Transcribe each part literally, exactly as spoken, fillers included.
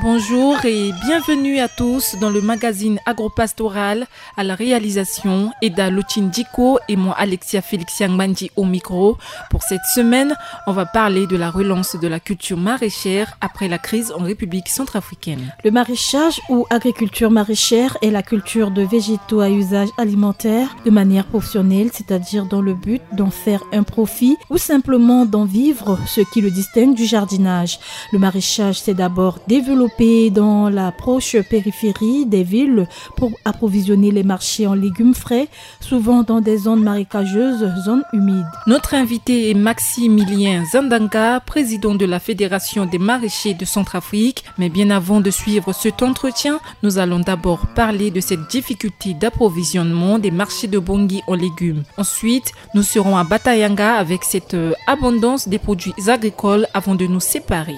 Bonjour et bienvenue à tous dans le magazine Agropastoral. À la réalisation, Eda Lotindiko et moi Alexia Félix Yangmandi au micro. Pour cette semaine, on va parler de la relance de la culture maraîchère après la crise en République centrafricaine. Le maraîchage ou agriculture maraîchère est la culture de végétaux à usage alimentaire de manière professionnelle, c'est-à-dire dans le but d'en faire un profit ou simplement d'en vivre, ce qui le distingue du jardinage. Le maraîchage s'est d'abord développé dans la proche périphérie des villes pour approvisionner les marchés en légumes frais, souvent dans des zones marécageuses, zones humides. Notre invité est Maximilien Zandanga, président de la Fédération des maraîchers de Centrafrique. Mais bien avant de suivre cet entretien, nous allons d'abord parler de cette difficulté d'approvisionnement des marchés de Bangui en légumes. Ensuite, nous serons à Batayanga avec cette abondance des produits agricoles avant de nous séparer.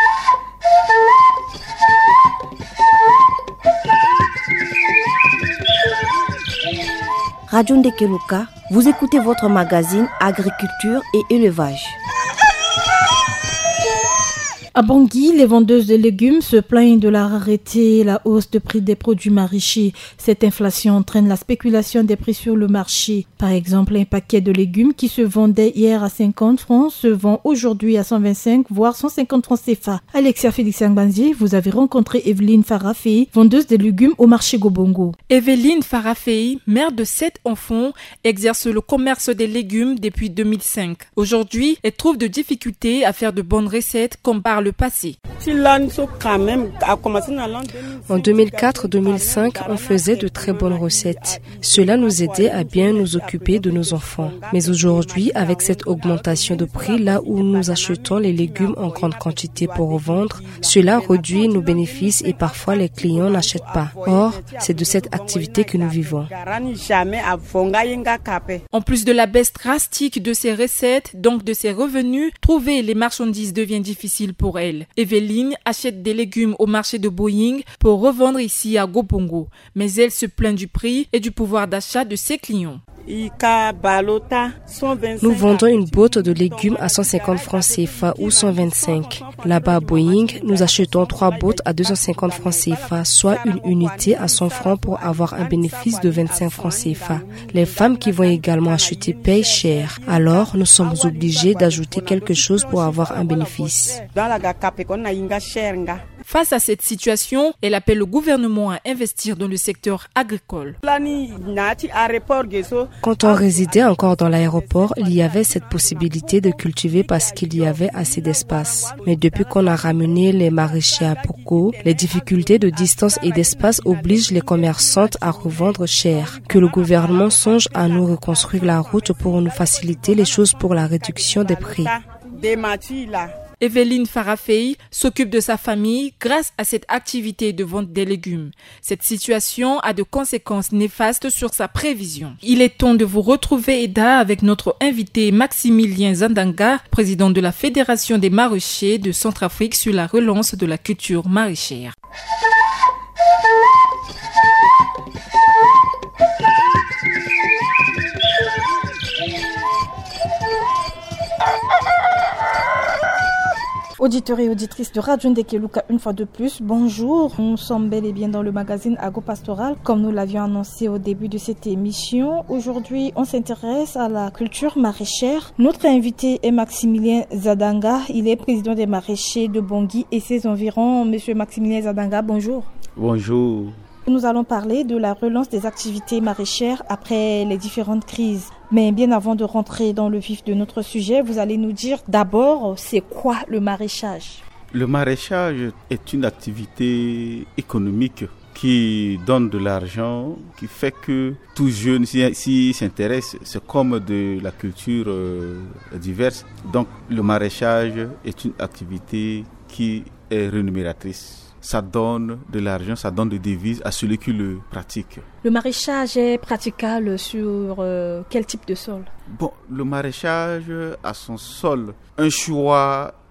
Radio Ndekeluka, vous écoutez votre magazine Agriculture et Élevage. À Bangui, les vendeuses de légumes se plaignent de la rareté et la hausse de prix des produits maraîchers. Cette inflation entraîne la spéculation des prix sur le marché. Par exemple, un paquet de légumes qui se vendait hier à cinquante francs se vend aujourd'hui à cent vingt-cinq voire cent cinquante francs C F A. Alexia Félix Yangbanzi, vous avez rencontré Evelyne Farafei, vendeuse de légumes au marché Gobongo. Evelyne Farafei, mère de sept enfants, exerce le commerce des légumes depuis deux mille cinq. Aujourd'hui, elle trouve de difficultés à faire de bonnes recettes comme par le passé. En deux mille quatre deux mille cinq, on faisait de très bonnes recettes. Cela nous aidait à bien nous occuper de nos enfants. Mais aujourd'hui, avec cette augmentation de prix, là où nous achetons les légumes en grande quantité pour revendre, cela réduit nos bénéfices et parfois les clients n'achètent pas. Or, c'est de cette activité que nous vivons. En plus de la baisse drastique de ses recettes, donc de ses revenus, trouver les marchandises devient difficile pour elle. Evelyne achète des légumes au marché de Boying pour revendre ici à Gobongo. Mais elle se plaint du prix et du pouvoir d'achat de ses clients. Nous vendons une botte de légumes à cent cinquante francs C F A ou cent vingt-cinq. Là-bas à Boeing, nous achetons trois bottes à deux cent cinquante francs C F A, soit une unité à cent francs pour avoir un bénéfice de vingt-cinq francs C F A. Les femmes qui vont également acheter payent cher. Alors, nous sommes obligés d'ajouter quelque chose pour avoir un bénéfice. Face à cette situation, elle appelle le gouvernement à investir dans le secteur agricole. Quand on résidait encore dans l'aéroport, il y avait cette possibilité de cultiver parce qu'il y avait assez d'espace. Mais depuis qu'on a ramené les maraîchers à Poko, les difficultés de distance et d'espace obligent les commerçantes à revendre cher. Que le gouvernement songe à nous reconstruire la route pour nous faciliter les choses pour la réduction des prix. Evelyne Farafei s'occupe de sa famille grâce à cette activité de vente des légumes. Cette situation a de conséquences néfastes sur sa prévision. Il est temps de vous retrouver, Eda, avec notre invité Maximilien Zandanga, président de la Fédération des maraîchers de Centrafrique sur la relance de la culture maraîchère. Auditeurs et auditrices de Radio Ndekeluka, une fois de plus, bonjour. Nous sommes bel et bien dans le magazine Agropastoral, comme nous l'avions annoncé au début de cette émission. Aujourd'hui, on s'intéresse à la culture maraîchère. Notre invité est Maximilien Zandanga. Il est président des maraîchers de Bangui et ses environs. Monsieur Maximilien Zandanga, bonjour. Bonjour. Nous allons parler de la relance des activités maraîchères après les différentes crises. Mais bien avant de rentrer dans le vif de notre sujet, vous allez nous dire d'abord, c'est quoi le maraîchage ? Le maraîchage est une activité économique qui donne de l'argent, qui fait que tout jeune s'y si s'intéresse. C'est comme de la culture euh, diverse. Donc le maraîchage est une activité qui est rémunératrice. Ça donne de l'argent, ça donne des devises à celui qui le pratique. Le maraîchage est praticable sur euh, quel type de sol ? Bon, le maraîchage a son sol un choix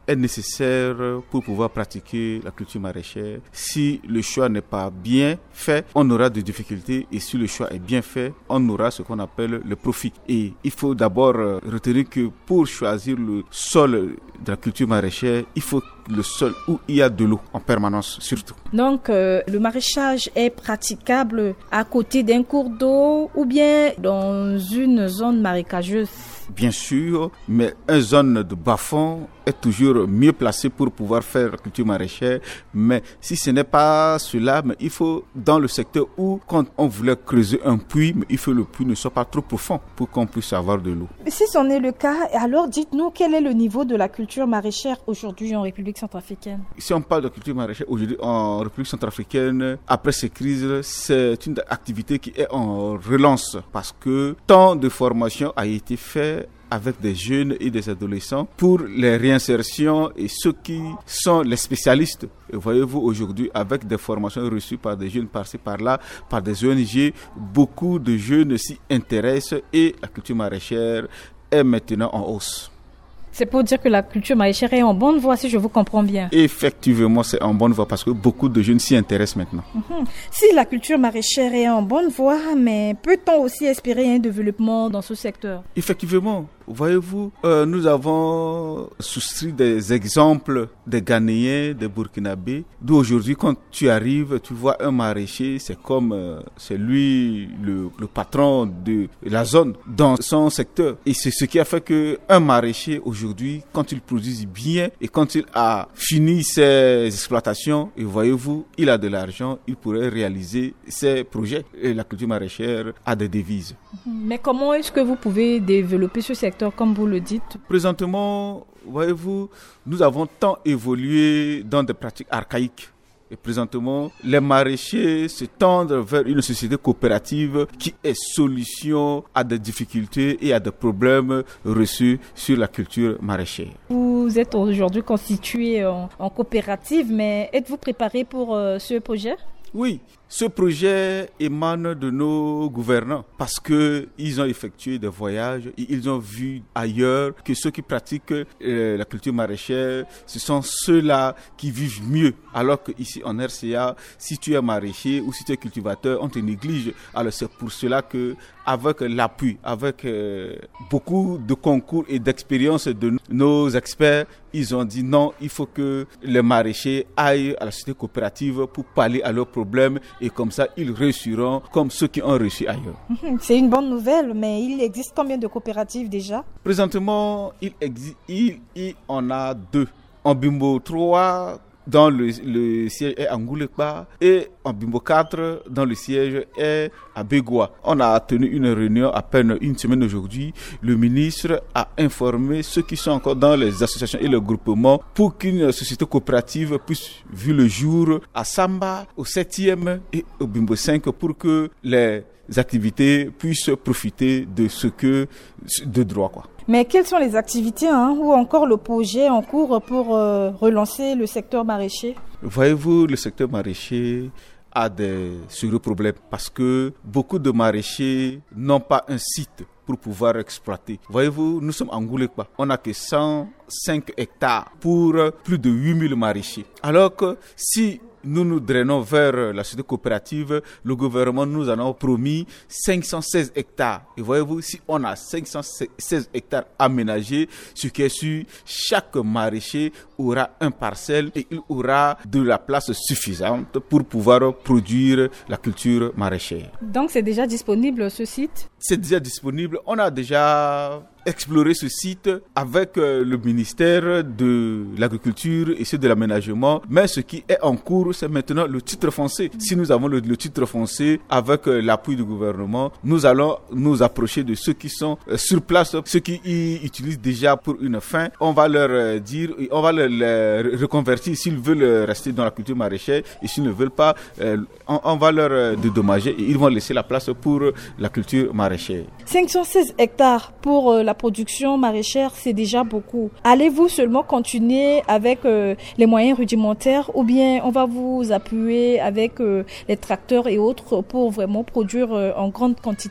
est nécessaire pour pouvoir pratiquer la culture maraîchère. Si le choix n'est pas bien fait, on aura des difficultés, et si le choix est bien fait, on aura ce qu'on appelle le profit. Et il faut d'abord retenir que pour choisir le sol de la culture maraîchère, il faut le sol où il y a de l'eau en permanence surtout. Donc euh, le maraîchage est praticable à côté d'un cours d'eau ou bien dans une zone marécageuse? Bien sûr, mais une zone de bas-fond est toujours mieux placée pour pouvoir faire la culture maraîchère. Mais si ce n'est pas cela, mais il faut dans le secteur où, quand on voulait creuser un puits, mais il faut que le puits ne soit pas trop profond pour qu'on puisse avoir de l'eau. Si ce n'est le cas, alors dites-nous quel est le niveau de la culture maraîchère aujourd'hui en République centrafricaine? Si on parle de culture maraîchère aujourd'hui en République centrafricaine, après ces crises, c'est une activité qui est en relance parce que tant de formations a été fait avec des jeunes et des adolescents pour les réinsertions et ceux qui sont les spécialistes. Et voyez-vous aujourd'hui, avec des formations reçues par des jeunes par-ci par-là, par des O N G, beaucoup de jeunes s'y intéressent et la culture maraîchère est maintenant en hausse. C'est pour dire que la culture maraîchère est en bonne voie, si je vous comprends bien. Effectivement, c'est en bonne voie parce que beaucoup de jeunes s'y intéressent maintenant. Mmh. Si la culture maraîchère est en bonne voie, mais peut-on aussi espérer un développement dans ce secteur? Effectivement. Voyez-vous, euh, nous avons soustrait des exemples des Ghanéens, des Burkinabés, d'où aujourd'hui, quand tu arrives, tu vois un maraîcher, c'est comme euh, c'est lui le, le patron de la zone dans son secteur. Et c'est ce qui a fait que un maraîcher aujourd'hui, quand il produit bien et quand il a fini ses exploitations, et voyez-vous, il a de l'argent, il pourrait réaliser ses projets. Et la culture maraîchère a des devises. Mais comment est-ce que vous pouvez développer ce secteur comme vous le dites? Présentement, voyez-vous, nous avons tant évolué dans des pratiques archaïques. Et présentement, les maraîchers se tendent vers une société coopérative qui est solution à des difficultés et à des problèmes reçus sur la culture maraîchère. Vous êtes aujourd'hui constitué en, en coopérative, mais êtes-vous préparé pour euh, ce projet? Oui, ce projet émane de nos gouvernants parce que ils ont effectué des voyages et ils ont vu ailleurs que ceux qui pratiquent euh, la culture maraîchère, ce sont ceux-là qui vivent mieux. Alors qu'ici en R C A, si tu es maraîcher ou si tu es cultivateur, on te néglige. Alors c'est pour cela que avec l'appui, avec euh, beaucoup de concours et d'expérience de nos experts, ils ont dit non, il faut que les maraîchers aillent à la société coopérative pour parler à leurs problèmes et comme ça, ils réussiront comme ceux qui ont réussi ailleurs. C'est une bonne nouvelle, mais il existe combien de coopératives déjà? Présentement, il existe, il, il en a deux. En Bimbo trois, dans le, le siège est à Ngoulepa, et en Bimbo quatre, dans le siège est à Bégoua. On a tenu une réunion à peine une semaine aujourd'hui. Le ministre a informé ceux qui sont encore dans les associations et le groupement pour qu'une société coopérative puisse vu le jour à Samba, au septième et au Bimbo cinq pour que les activités puissent profiter de ce que de droit quoi. Mais quelles sont les activités hein, ou encore le projet en cours pour euh, relancer le secteur maraîcher? Voyez-vous, le secteur maraîcher a des sérieux problèmes parce que beaucoup de maraîchers n'ont pas un site pour pouvoir exploiter. Voyez-vous, nous sommes en Ngoulepa. On n'a que cent cinq hectares pour plus de huit mille maraîchers. Alors que si nous nous drainons vers la société coopérative, le gouvernement nous en a promis cinq cent seize hectares. Et voyez-vous, si on a cinq cent seize hectares aménagés, ce qui est sûr, chaque maraîcher aura un parcelle et il aura de la place suffisante pour pouvoir produire la culture maraîchère. Donc c'est déjà disponible ce site? C'est déjà disponible. On a déjà exploré ce site avec euh, le ministère de l'Agriculture et ceux de l'Aménagement. Mais ce qui est en cours, c'est maintenant le titre foncier. Si nous avons le, le titre foncier avec euh, l'appui du gouvernement, nous allons nous approcher de ceux qui sont euh, sur place, ceux qui y utilisent déjà pour une fin. On va leur euh, dire, on va leur, leur reconvertir s'ils veulent rester dans la culture maraîchère et s'ils ne veulent pas, euh, on, on va leur euh, dédommager et ils vont laisser la place pour la culture maraîchère. cinq cent seize hectares pour euh, la production maraîchère, c'est déjà beaucoup. Allez-vous seulement continuer avec euh, les moyens rudimentaires ou bien on va vous appuyer avec euh, les tracteurs et autres pour vraiment produire euh, en grande quantité?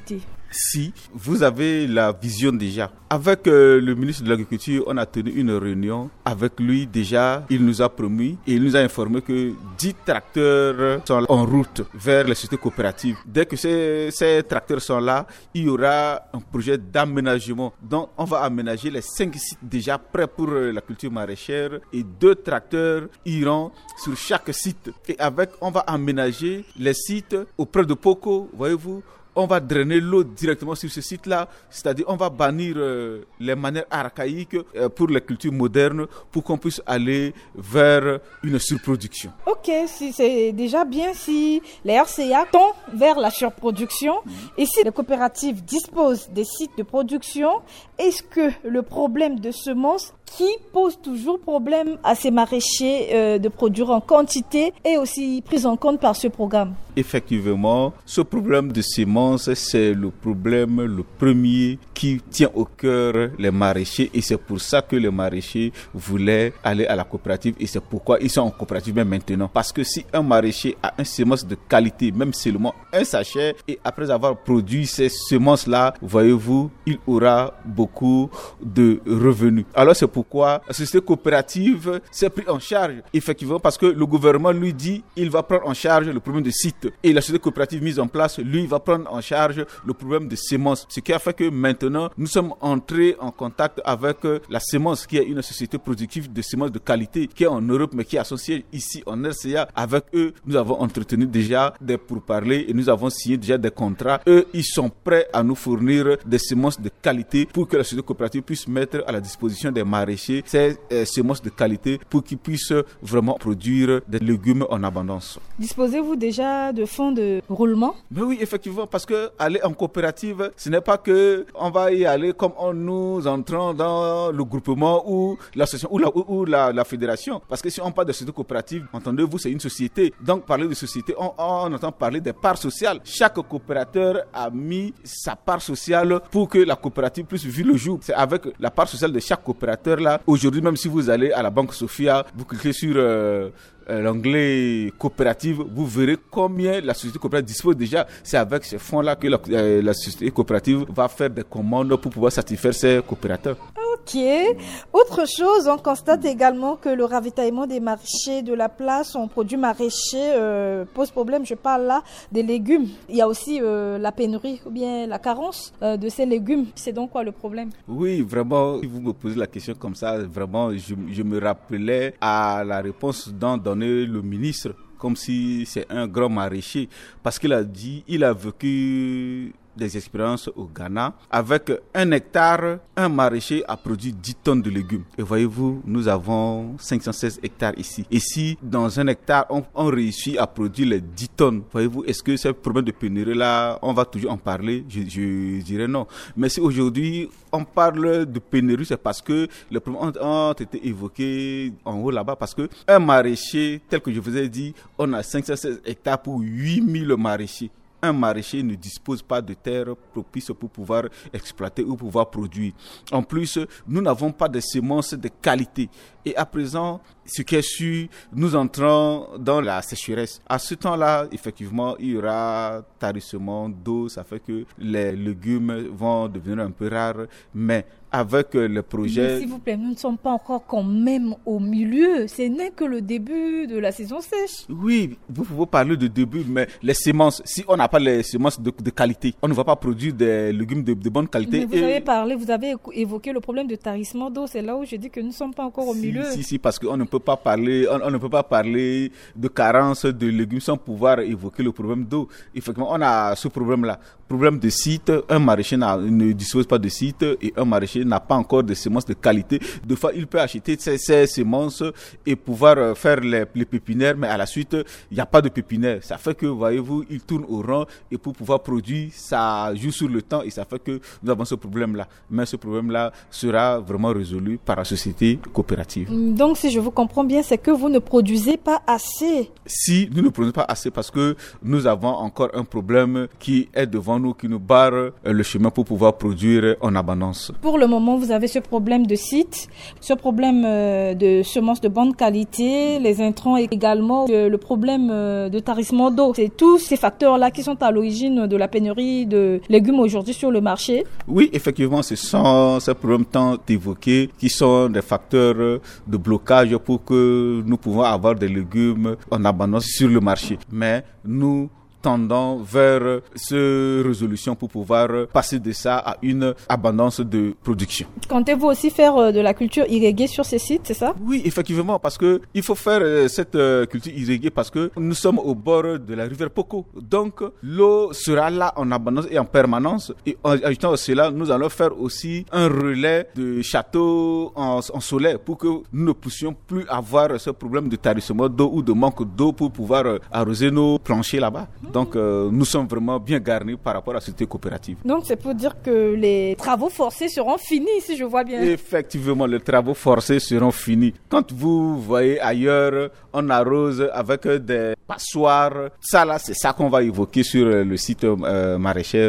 Si vous avez la vision déjà. Avec euh, le ministre de l'Agriculture, on a tenu une réunion. Avec lui, déjà, il nous a promis et il nous a informé que dix tracteurs sont en route vers les sociétés coopératives. Dès que ces, ces tracteurs sont là, il y aura un projet d'aménagement. Donc, on va aménager les cinq sites déjà prêts pour euh, la culture maraîchère et deux tracteurs iront sur chaque site. Et avec, on va aménager les sites auprès de Poko, voyez-vous. On va drainer l'eau directement sur ce site-là, c'est-à-dire on va bannir euh, les manières archaïques euh, pour les cultures modernes pour qu'on puisse aller vers une surproduction. Ok, si c'est déjà bien si les R C A tendent vers la surproduction mmh. et si les coopératives disposent des sites de production, est-ce que le problème de semences qui pose toujours problème à ces maraîchers euh, de produire en quantité est aussi pris en compte par ce programme? Effectivement, ce problème de semences, c'est le problème le premier qui tient au cœur les maraîchers et c'est pour ça que les maraîchers voulaient aller à la coopérative et c'est pourquoi ils sont en coopérative même maintenant. Parce que si un maraîcher a une semence de qualité, même seulement un sachet, et après avoir produit ces semences-là, voyez-vous, il aura beaucoup de revenus. Alors c'est pourquoi la société coopérative s'est pris en charge, effectivement, parce que le gouvernement lui dit il va prendre en charge le problème de site. Et la société coopérative mise en place, lui, va prendre en charge le problème de semences. Ce qui a fait que maintenant, nous sommes entrés en contact avec la Semence, qui est une société productive de semences de qualité, qui est en Europe, mais qui a son siège ici en R C A. Avec eux, nous avons entretenu déjà des pourparlers et nous avons signé déjà des contrats. Eux, ils sont prêts à nous fournir des semences de qualité pour que la société coopérative puisse mettre à la disposition des maraîchers ces euh, semences de qualité pour qu'ils puissent vraiment produire des légumes en abondance. Disposez-vous déjà de fonds de roulement? Mais oui, effectivement, parce que aller en coopérative, ce n'est pas que on va y aller comme en nous entrant dans le groupement ou l'association ou la, ou, ou la, la fédération. Parce que si on parle de société coopérative, entendez-vous, c'est une société. Donc, parler de société, on, on entend parler des parts sociales. Chaque coopérateur a mis sa part sociale pour que la coopérative puisse vivre le jour. C'est avec la part sociale de chaque coopérateur là. Aujourd'hui, même si vous allez à la Banque Sophia, vous cliquez sur euh, l'onglet coopérative, vous verrez combien la société coopérative dispose déjà. C'est avec ces fonds-là que la, euh, la société coopérative va faire des commandes pour pouvoir satisfaire ses coopérateurs. Ok. Autre chose, on constate également que le ravitaillement des maraîchers de la place en produits maraîchers euh, pose problème. Je parle là des légumes. Il y a aussi euh, la pénurie ou bien la carence euh, de ces légumes. C'est donc quoi le problème? Oui, vraiment, si vous me posez la question comme ça, vraiment, je, je me rappelais à la réponse dont donnait le ministre, comme si c'est un grand maraîcher, parce qu'il a dit, il a vécu des expériences au Ghana. Avec un hectare, un maraîcher a produit dix tonnes de légumes. Et voyez-vous, nous avons cinq cent seize hectares ici. Et si dans un hectare, on, on réussit à produire les dix tonnes, voyez-vous, est-ce que ce problème de pénurie-là, on va toujours en parler? Je, je dirais non. Mais si aujourd'hui, on parle de pénurie, c'est parce que les problèmes ont, ont été évoqués en haut là-bas. Parce que un maraîcher, tel que je vous ai dit, on a cinq cent seize hectares pour huit mille maraîchers. Un maraîcher ne dispose pas de terre propice pour pouvoir exploiter ou pouvoir produire. En plus, nous n'avons pas de semences de qualité. Et à présent, ce qui est sûr, nous entrons dans la sécheresse. À ce temps-là, effectivement, il y aura tarissement d'eau. Ça fait que les légumes vont devenir un peu rares. Mais avec le projet... Mais s'il vous plaît, nous ne sommes pas encore quand même au milieu. Ce n'est que le début de la saison sèche. Oui, vous pouvez parler de début, mais les semences, si on n'a pas les semences de, de qualité, on ne va pas produire des légumes de, de bonne qualité. Mais vous et... avez parlé, vous avez évoqué le problème de tarissement d'eau. C'est là où je dis que nous ne sommes pas encore au si, milieu. Si, si, parce qu'on ne peut pas parler, on, on ne peut pas parler de carence de légumes sans pouvoir évoquer le problème d'eau. Effectivement, on a ce problème-là. Problème de site, un maraîcher ne dispose pas de site et un maraîcher n'a pas encore de semences de qualité. Deux fois, il peut acheter ces, ces semences et pouvoir faire les, les pépinières, mais à la suite, il n'y a pas de pépinière. Ça fait que, voyez-vous, il tourne au rang et pour pouvoir produire, ça joue sur le temps et ça fait que nous avons ce problème-là. Mais ce problème-là sera vraiment résolu par la société coopérative. Donc, si je vous comprends bien, c'est que vous ne produisez pas assez. Si nous ne produisons pas assez parce que nous avons encore un problème qui est devant nous, qui nous barre le chemin pour pouvoir produire en abondance. Pour le le moment, vous avez ce problème de site, ce problème de semences de bonne qualité, les intrants et également le problème de tarissement d'eau. C'est tous ces facteurs-là qui sont à l'origine de la pénurie de légumes aujourd'hui sur le marché. Oui, effectivement, ce sont ces problèmes tant évoqués qui sont des facteurs de blocage pour que nous pouvons avoir des légumes en abondance sur le marché. Mais nous tendant vers ces résolutions pour pouvoir passer de ça à une abondance de production. Comptez-vous aussi faire de la culture irriguée sur ces sites, c'est ça? Oui, effectivement, parce que il faut faire cette culture irriguée parce que nous sommes au bord de la rivière Poko. Donc, l'eau sera là en abondance et en permanence. Et en ajoutant à cela, nous allons faire aussi un relais de châteaux en, en soleil pour que nous ne puissions plus avoir ce problème de tarissement d'eau ou de manque d'eau pour pouvoir arroser nos planchers là-bas. Donc, euh, nous sommes vraiment bien garnis par rapport à cette coopérative. Donc, c'est pour dire que les travaux forcés seront finis, si je vois bien. Effectivement, les travaux forcés seront finis. Quand vous voyez ailleurs, on arrose avec des passoires. Ça, là, c'est ça qu'on va évoquer sur le site euh, maraîcher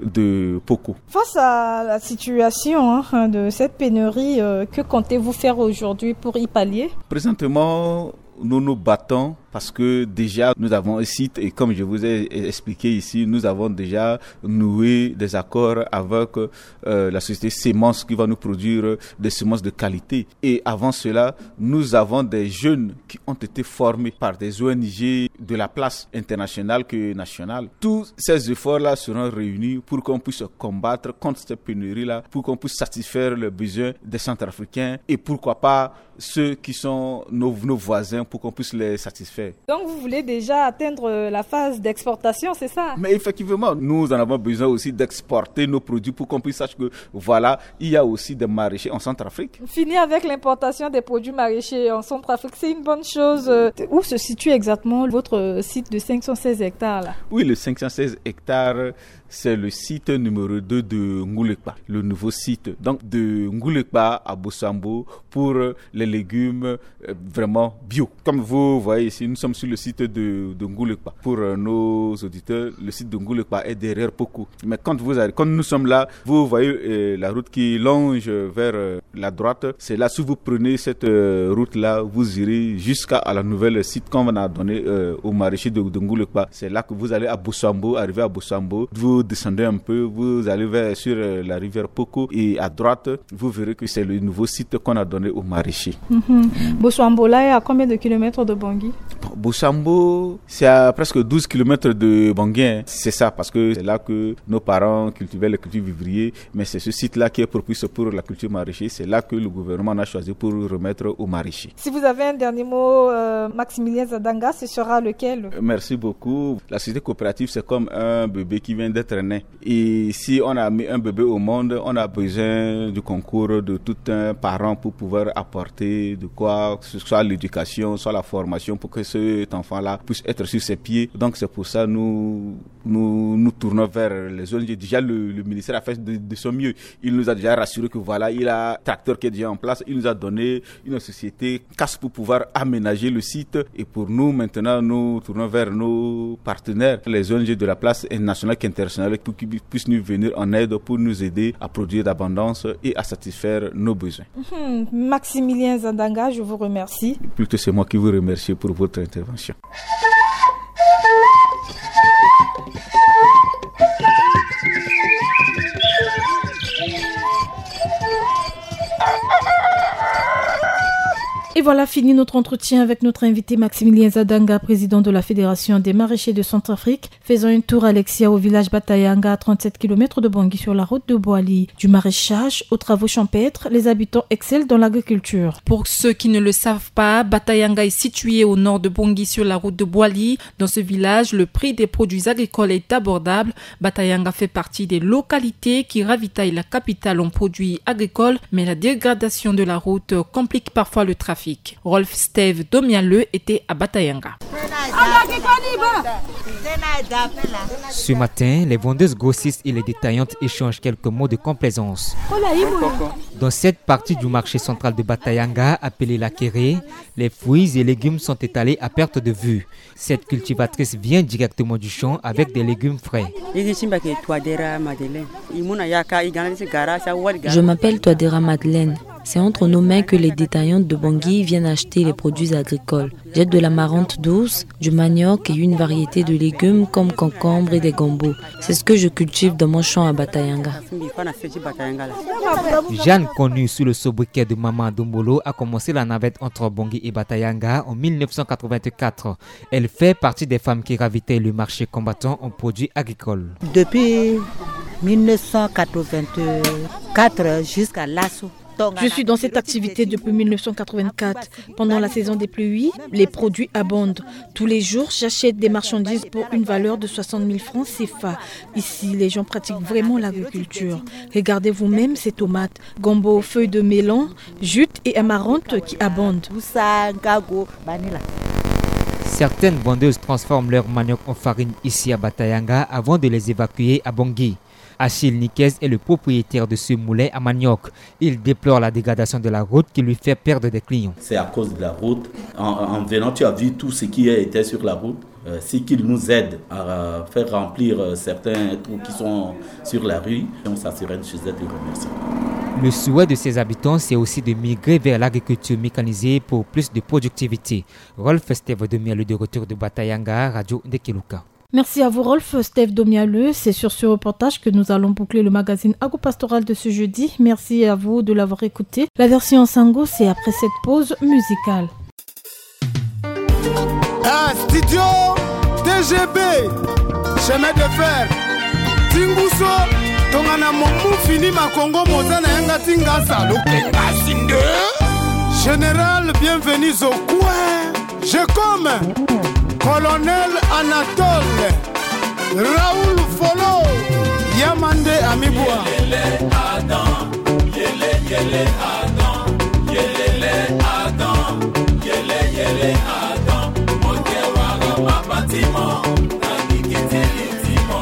de Poko. Face à la situation hein, de cette pénurie, euh, que comptez-vous faire aujourd'hui pour y pallier? Présentement, nous nous battons parce que déjà nous avons un site et comme je vous ai expliqué ici, nous avons déjà noué des accords avec euh, la société Semences qui va nous produire des semences de qualité. Et avant cela, nous avons des jeunes qui ont été formés par des O N G de la place internationale que nationale. Tous ces efforts-là seront réunis pour qu'on puisse combattre contre cette pénurie-là, pour qu'on puisse satisfaire les besoins des Centrafricains et pourquoi pas ceux qui sont nos, nos voisins pour qu'on puisse les satisfaire. Donc vous voulez déjà atteindre la phase d'exportation, c'est ça? Mais effectivement, nous en avons besoin aussi d'exporter nos produits pour qu'on puisse savoir que voilà, il y a aussi des maraîchers en Centrafrique. Fini avec l'importation des produits maraîchers en Centrafrique, c'est une bonne chose. Où se situe exactement votre site de cinq cent seize hectares là? Oui, le cinq cent seize hectares, c'est le site numéro deux de Ngoulékpa, le nouveau site. Donc de Ngoulékpa à Bosambo pour les légumes vraiment bio. Comme vous voyez ici, nous sommes sur le site de, de Ngoulékpa. Pour nos auditeurs, le site de Ngoulékpa est derrière Poko. Mais quand vous arrivez, quand nous sommes là, vous voyez euh, la route qui longe vers euh, la droite. C'est là, si vous prenez cette euh, route-là, vous irez jusqu'à la nouvelle site qu'on a donné euh, au maraîcher de, de Ngoulékpa. C'est là que vous allez à Bosambo, arriver à Bosambo. Vous descendez un peu, vous allez vers, sur euh, la rivière Poko et à droite, vous verrez que c'est le nouveau site qu'on a donné au maraîcher. Mm-hmm. Bosambo là est à combien de kilomètres de Bangui? Bosambo, c'est à presque douze kilomètres de Bangui. Hein. C'est ça, parce que c'est là que nos parents cultivaient la culture vivrier, mais c'est ce site-là qui est propice pour la culture maraîcher. C'est là que le gouvernement a choisi pour remettre aux maraîchers. Si vous avez un dernier mot, euh, Maximilien Zadanga, ce sera lequel? Merci beaucoup. La société coopérative, c'est comme un bébé qui vient d'être né. Et si on a mis un bébé au monde, on a besoin du concours de tout un parent pour pouvoir apporter de quoi, que ce soit l'éducation, soit la formation, pour que cet enfant-là puisse être sur ses pieds. Donc c'est pour ça que nous, nous nous tournons vers les O N G. Déjà, le, le ministère a fait de, de son mieux. Il nous a déjà rassuré que voilà, il a un tracteur qui est déjà en place. Il nous a donné une société casse pour pouvoir aménager le site. Et pour nous, maintenant, nous tournons vers nos partenaires, les O N G de la place nationale et internationale, pour qu'ils puissent nous venir en aide pour nous aider à produire d'abondance et à satisfaire nos besoins. Mmh. Maximilien Zadanga, je vous remercie. Plutôt c'est moi qui vous remercie pour votre intervention. Et voilà, fini notre entretien avec notre invité Maximilien Zadanga, président de la Fédération des maraîchers de Centrafrique. Faisons un tour, Alexia, au village Batayanga, à trente-sept kilomètres de Bangui, sur la route de Boali. Du maraîchage aux travaux champêtres, les habitants excellent dans l'agriculture. Pour ceux qui ne le savent pas, Batayanga est situé au nord de Bangui, sur la route de Boali. Dans ce village, le prix des produits agricoles est abordable. Batayanga fait partie des localités qui ravitaillent la capitale en produits agricoles, mais la dégradation de la route complique parfois le trafic. Rolf Steve Domialeux était à Batayanga. Ce matin, les vendeuses grossistes et les détaillantes échangent quelques mots de complaisance. Dans cette partie du marché central de Batayanga, appelée la Kéré, les fruits et légumes sont étalés à perte de vue. Cette cultivatrice vient directement du champ avec des légumes frais. Je m'appelle Touadéra Madeleine. C'est entre nos mains que les détaillantes de Bangui viennent acheter les produits agricoles. J'ai de la marante douce, du manioc et une variété de légumes comme concombre et des gambos. C'est ce que je cultive dans mon champ à Batayanga. Jeanne, connue sous le sobriquet de Maman Dombolo, a commencé la navette entre Bangui et Batayanga en mille neuf cent quatre-vingt-quatre. Elle fait partie des femmes qui ravitaillent le marché combattant en produits agricoles. Depuis mille neuf cent quatre-vingt-quatre jusqu'à l'assaut. Je suis dans cette activité depuis mille neuf cent quatre-vingt-quatre. Pendant la saison des pluies, les produits abondent. Tous les jours, j'achète des marchandises pour une valeur de soixante mille francs C F A. Ici, les gens pratiquent vraiment l'agriculture. Regardez vous-même ces tomates, gombo, feuilles de melon, jute et amarantes qui abondent. Certaines vendeuses transforment leur manioc en farine ici à Batayanga avant de les évacuer à Bangui. Achille Niquez est le propriétaire de ce moulin à manioc. Il déplore la dégradation de la route qui lui fait perdre des clients. C'est à cause de la route. En, en venant, tu as vu tout ce qui était sur la route. Euh, c'est qu'il nous aide à faire remplir euh, certains trous qui sont sur la rue. Donc ça serait chez eux de remercier. Le souhait de ses habitants, c'est aussi de migrer vers l'agriculture mécanisée pour plus de productivité. Rolf Steve Domialeux de retour de Batayanga, Radio Ndekeluka. Merci à vous Rolf Steve Domialeux. C'est sur ce reportage que nous allons boucler le magazine Agropastoral de ce jeudi. Merci à vous de l'avoir écouté. La version en sango, c'est après cette pause musicale. Ah, studio D G B, chemin de fer, Tinguso, Tongana Momu fini ma Congo Mozana Yanga Tingasa, Lokekasinde. Général, bienvenue au coin. Je comme Colonel Anatole, Raoul Folo, Yamande Amiboua. Yelele Adam, yele yele Adam, yelele Adam, yele yele Adam, Mokewaga Mabatimo, Nagikitelitimo.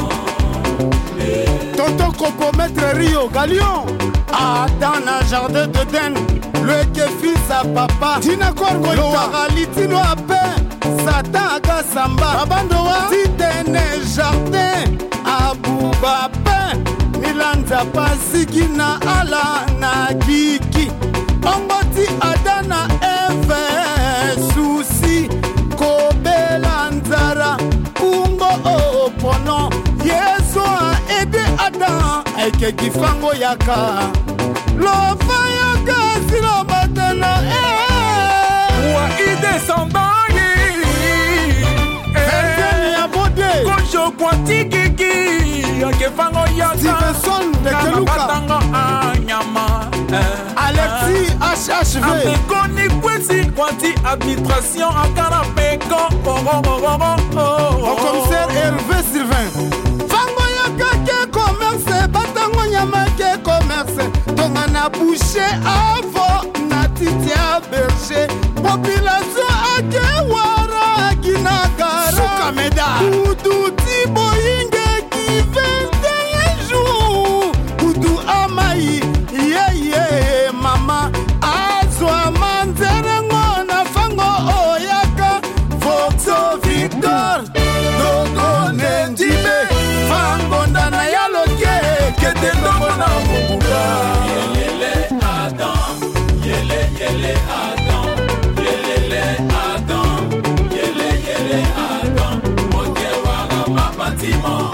Tonton Kopo Maître Rio Galion, Adam na jardin de Den, le kefi sa papa, Tina Korgo, Loaralitino à paix. Sataka Samba Abandoa Titene Jardin Aboubape Nilanza Pasigina Ala Nagiki Omboti Adana Eve Souci Kobela Nzara Umbo Opono Yeso a aidé Adam Eke Kifango Yaka Lofa Yaka Silo Batana Eh Wa Ide Samba Stevenson de Keluka Alexis H H V Mon commissaire Hervé Sylvain Fango Yaka ke commerce Batango Nyama ke commerce Tongana boucher avant Natitia berger Population ake wara Ginagara Soukameda Oudou Tiboyinge vingt et un jours, Boudou Amaï, yeah yeah, mama, Azwa Manzerengo, Nafango Oyaka, Foxo Victor, Dogo Nendibe, Fango Ndana Yaloke, Kete Dogo na Mubuga. Yelele Adam, yele yele Adam, yelele Adam, yele yele Adam, Mokewaga Mabatimo.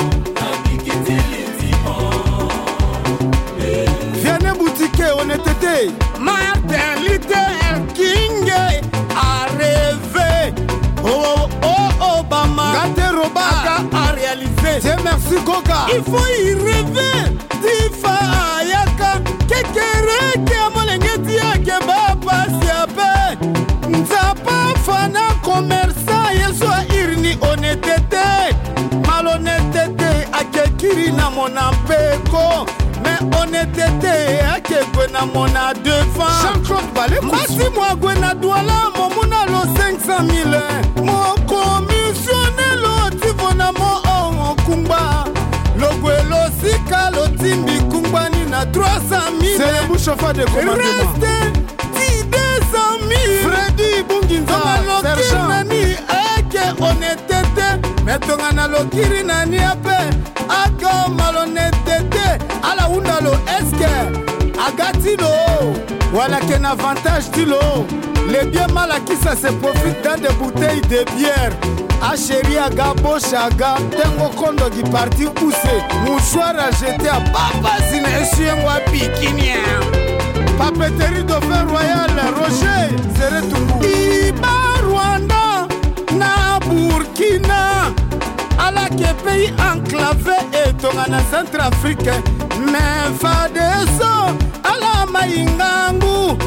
Honnêteté, Martin Luther King a rêvé. Oh oh Obama, Gate Robaka a réalisé. Dieu merci Goga. Il faut y rêver. Tifa Ayaka, Kekere Kiamolengeti Akebaba Siape. Nzapa Fana commerçant Yeswa Irni honnêteté. Malhonnêteté Akekiri na Monapeko. Mais honnêteté, ake na mona devant Jean-Claude Balé Masi moi gwena douala Momuna lo cinq cent mille Mon commissionné lo tivo trois cent mille. C'est le bouche-chauffeur de commandement. Reste dix deux cent mille. Freddy Bunginza, sergent. Nani eke honnêteté. Metonga na lokiri nani ape. Ako malhonnêteté. Ala undalo eske. Agatilo. Voilà qu'un avantage tilo. Les biens mal acquis ça se profite dans des bouteilles de bière. Achéri aga boshaga tengo kondo qui parti poussé. Mouchoir à jeter à papa zine chien wa bikinia. Papeterie de fer royal Roger Seretungu. Iba Rwanda na Burkina. ala ke pays enclavé et tongana Centrafrique mais fadeso ala maingangu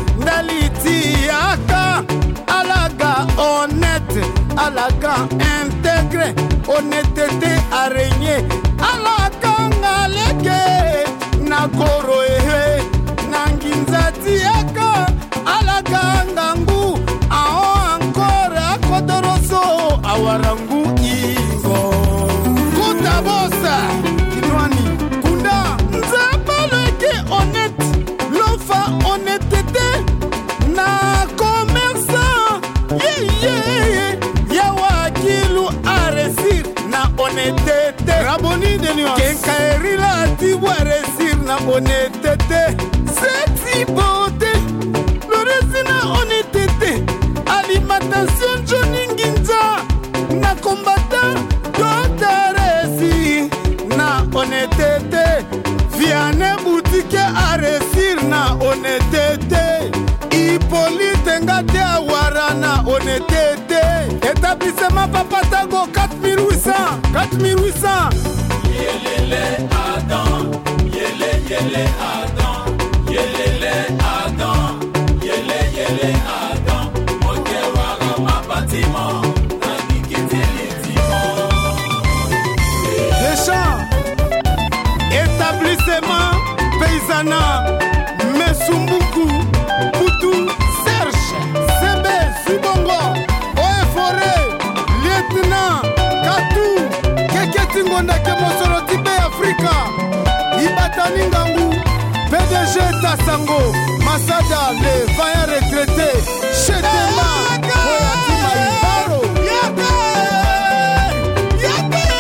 ndalitiaka alaga honnête alaga intégré honnêteté araignée alaga ngaleke nakoro ehe nanginzatiaka alaga ngangu ao encore akodoroso awarangu ingo kutabosa kinwani kunda nzapaleke honnête lofa honnêteté na commerçant yeah yeah yawa kilu aresir na honnêteté raboni de nuance kenkaerila tibwa resir na honnêteté sexy beauté lorezina honnêteté alimentation Johnny Nginza na combattant dotaresi na honnêteté Vianney boutique à réussir na honnêteté Hippolyte Ngate Awara na honnêteté établissement Papatago quatre mille huit cents quatre mille huit cents Yelele Adam Yele Yele Adam Yelele Adam Yele Yele Adam Mokewara ma bâtiment établissement Paysana Mesumbuku Poutou Serge Sebe Subongo Oe Forêt Lieutenant Katou Keketingonda Kemosoro Tibé Africa Ibatani Ngangu P D G Tassango Masada le vaillant retraité Chetema Oyatima Ibaro Yaka Yaka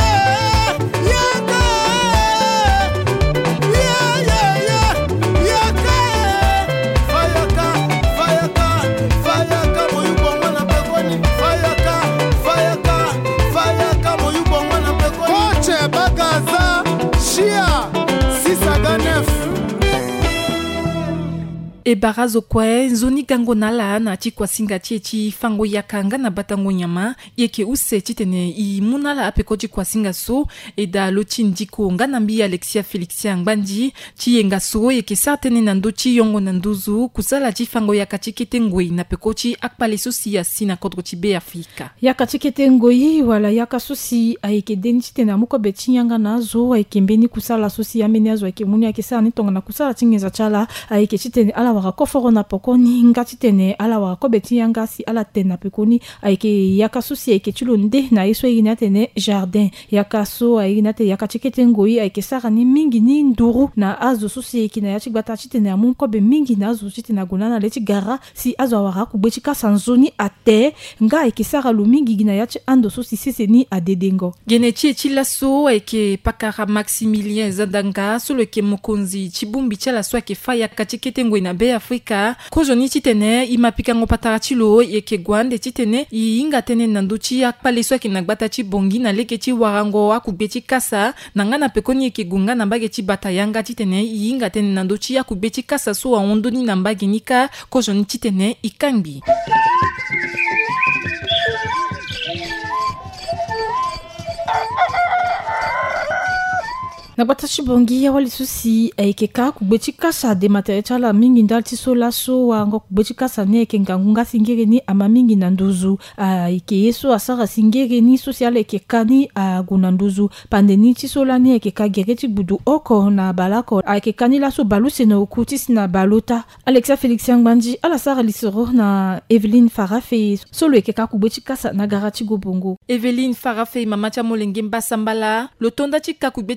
E barazo kwa zoni gango nala na chikwa singa chechi fango yakanga na batango nyama yeke use chitene i munala apeko chikwa singa so e da lochindiko nganambi Alexia Felixia Ngbandi chiyenga so yeke sartene nando chi yongo nanduzu kusala chi fango yakachikete ngoi na pekochi akpale sosi ya sina kodro chibe Afrika yakachikete ngoi wala yakasosi aike deni chitena muko bechi yanga nazo aike mbeni kusala sosi ya meneazo aike muni yake sa nitonga na kusala chingeza chala aike chitene ala waka koforo na pokoni ngati tene ala waka kobeti yanga si ala tena pekoni aike yakasusi aike chulonde na iso ina tene jardin yakaso aina te yakachikete ngoi aike sarani mingi ni nduru na azo susi aike na yachibata chitene amun kobe mingi na azo chitene gunana leti gara si azo awara kubeti kasanzoni ate nga aike sara lu mingi gina yachi ando susi seseni adedengo genechi chilaso aike pakara Maximilien Zadanga solo ke mokonzi chibumbi chala so aike faya kachikete ngoi na be Afrika kojoni chitene imapika ngopata chilo yeke gwande chitene inga tene nanduchi akpale so kinagbata chi bongi na leke chi warango akubeti kasa nangana pekoni yeke gunga nambage chi batayanga chitene inga tene nanduchi akubeti kasa so ondoni nambage nika kojoni chitene ikambi na batashi bongi ya wali susi aike ka kubeti kasa de materi chala mingi ndalti so laso wango kubeti kasa ne ke ngangunga singere ni ama mingi nanduzu aike yeso asara singere ni social eke kani agunanduzu pandeni tisola ni eke ka gereti budu oko na balako aike kani laso baluse na okutis na balota Alexia Felixia Ngbandi ala sara lisoro na Evelyn Farafe solo eke ka kubeti kasa na garati go bongo Evelyn Farafe mama cha molenge mbasambala lotonda chika kubeti kasa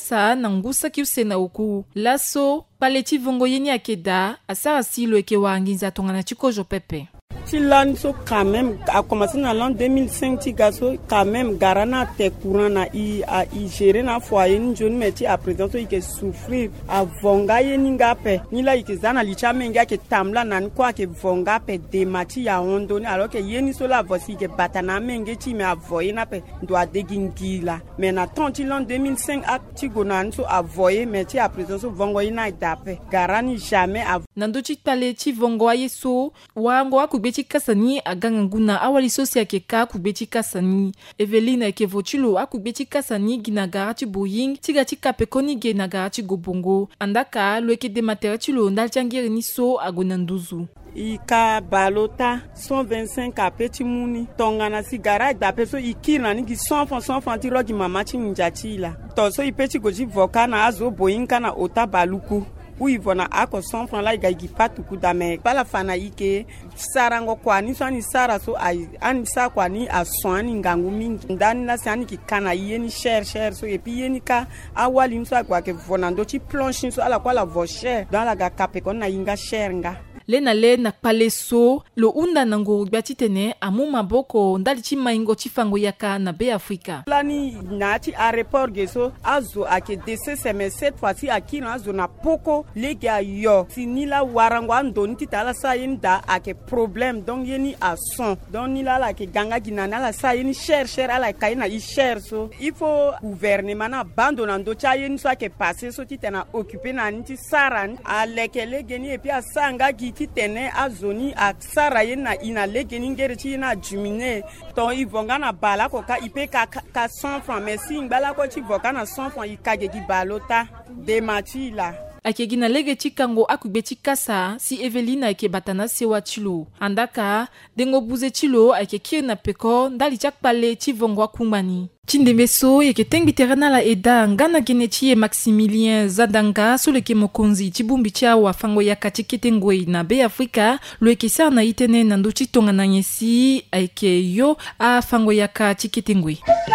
kasa na ngusa kiusena uku laso paleti vongo yeni akeda asara silo eke wanginza tongana chikojo pepe. Tilan so quand même a commencé dans l'an deux mille cinq ti gaso quand même garana te courant na i a i gérer na foyer ni jeune métier à présent so ike souffrir a vonga yeni ngape ni la ike zana licha menga ke tamla nan kwa ke vonga pe de mati ya ondoni alors que yeni so la voici ke batana menge ti me avoyer na pe doit degingila mais na tant ti l'an deux mille cinq a ti gonan so avoyer métier à présent so vongo yina dape garani jamais a nando ti pale ti vongo yeso wango akubeti kasani aganga nguna awali sosia ke ka kubeti kasani Evelina ke vochilo akubeti kasani ginagara ti boying tiga ti kapekoni ge nagara ti gobongo andaka lo ke de material ndal tiangiri ni so agonanduzu ika balota cent vingt-cinq a petit muni tongana sigara da peso ikina ni cent francs cent francs ti rogi mama ti njati la to so ipeti goji vokana azo boying kana ota baluku oui vona ako cent francs la igagi patuku dame bala fana ike sarango kwani so ani sara so ai ani sa kwani aswani ngangu mingi ndani la sani ki kana yeni cher cher so epi yeni ka awali so akwa ke vona ndo ti planche so ala kwa la vo cher dans la ga kape kon na inga cher nga lena le na paleso lo unda nango gbati tene amu maboko ndali ti maingo ti fango yaka na be Afrika lani na ti aéroport geso azo ake dese mais cette fois-ci akina azo na poko lega yo sinila warango andoni ti tala sa yenda ake problème donc yeni a son donc ni la la ke ganga ginana la sa yeni cher cher ala kaina i cher so il faut gouvernement na abandonando cha yeni so ake passer so ti tena occuper na ni ti saran alekele geni epi asanga gi ti tene azoni a sara yena ina legeni ngere ti na jumine to ivonga na bala ko ka ipe ka ka cent francs mais si ngbala ko ti voka na cent francs ikage gi balota de matila ake gina lege ti kango akubeti kasa si Evelina ake batana sewa chilo andaka dengo buze chilo ake kir na peko ndali chak pale ti vongwa kumani Chindembeso yeke tengi terana la eda ngana geneti e Maximilien Zadanga so leke mokonzi chibumbi cha wa fango ya katiketengwe na be Afrika lo eke sa na itene na ndochi tonga na nyesi aike yo a fango ya katiketengwe.